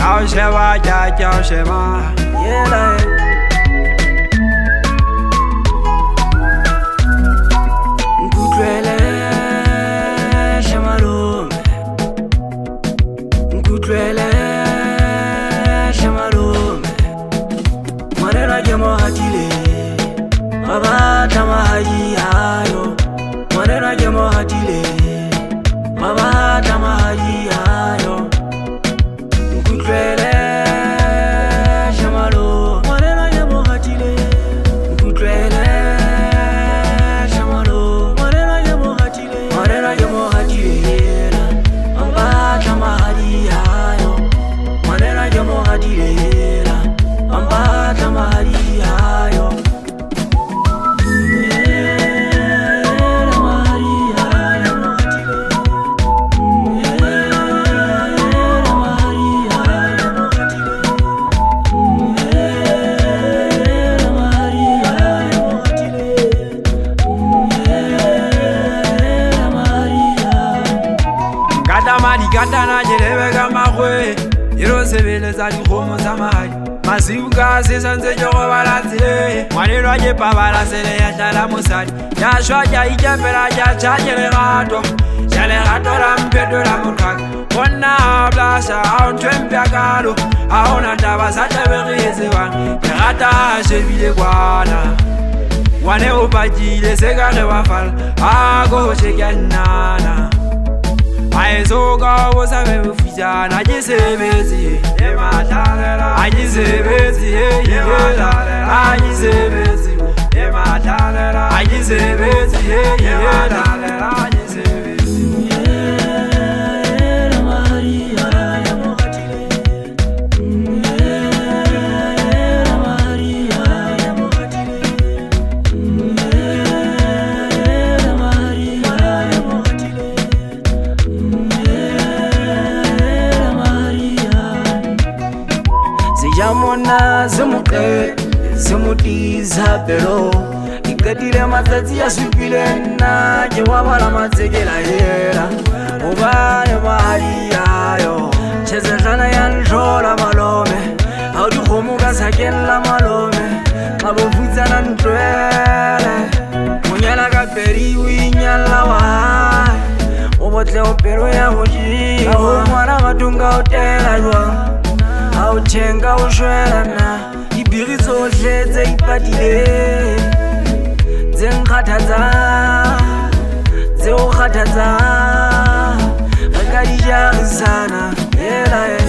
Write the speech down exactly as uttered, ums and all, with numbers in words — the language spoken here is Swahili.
Ciao Sheva, ciao ciao Sheva. Yeah, Nkutwele Shamalume, Nkutwele Shamalume, Mwanera Jamo Hatile, Baba Tamahaji Ayo, Mwanera Jamo Hatile, Baba Tamahaji Ayo, Nkutwele Shamalume, Mwanera Jamo Hatile, Nkutwele Shamalume, Mwanera Jamo Hatile, Mwanera Jamo Hatile, Baba Tamahaji Ayo, Mwanera Jamo Hatile, Baba Tamahaji Ayo. Gata na jelebe kama kwe Iro sebele za dikomo za mahali Masiuka sisa nse joko balanzile Mwanero aje pa balansele ya chala musadi Ya shwa ya ikepera ya chajele gato Chale gato la mpedo la mutaka Kona blasha au ntwempe akalo Aona ndaba sa teberize wangi Gata shevile kwana Wane upajile segane wafala Ako shekanana Aizoga wosabe ufijana ajisebezi ematalera ajisebezi ematalera ajisebezi ematalera ajisebezi ematalera ajisebezi Jamona zemuke zemudiza pero ikadire matsatsi ya supile na je wabala matsegela hera ubane mahali yayo chezezana ya njola malome audu khomuka sakela malome abovuzana ntwele munyala ka peri winyala wa obotle opero ya hoji aho mwana matunga otela jwa Auchenga ushwelana ibirizo jeze ipadile Zenkhatadza Zeukhatadza Akadija sana Yela